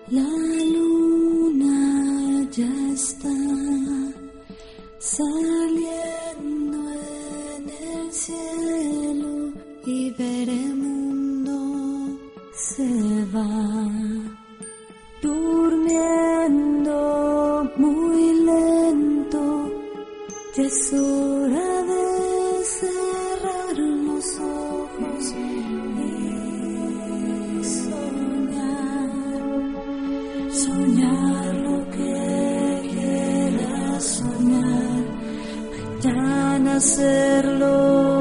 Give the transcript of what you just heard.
La luna ya está saliendo en el cielo y ver el mundo se va durmiendo muy lento. Ya es hora de cerrar los ojos y soñar lo que quieras soñar, mañana hacerlo.